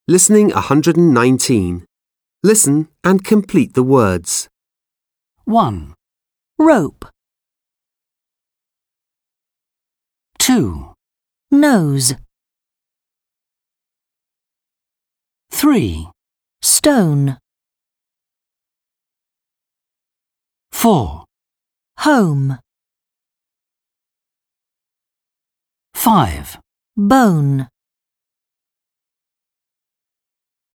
Listening 119. Listen and complete the words. 1, rope, 2, nose, 3, stone, 4, home, 5. bone.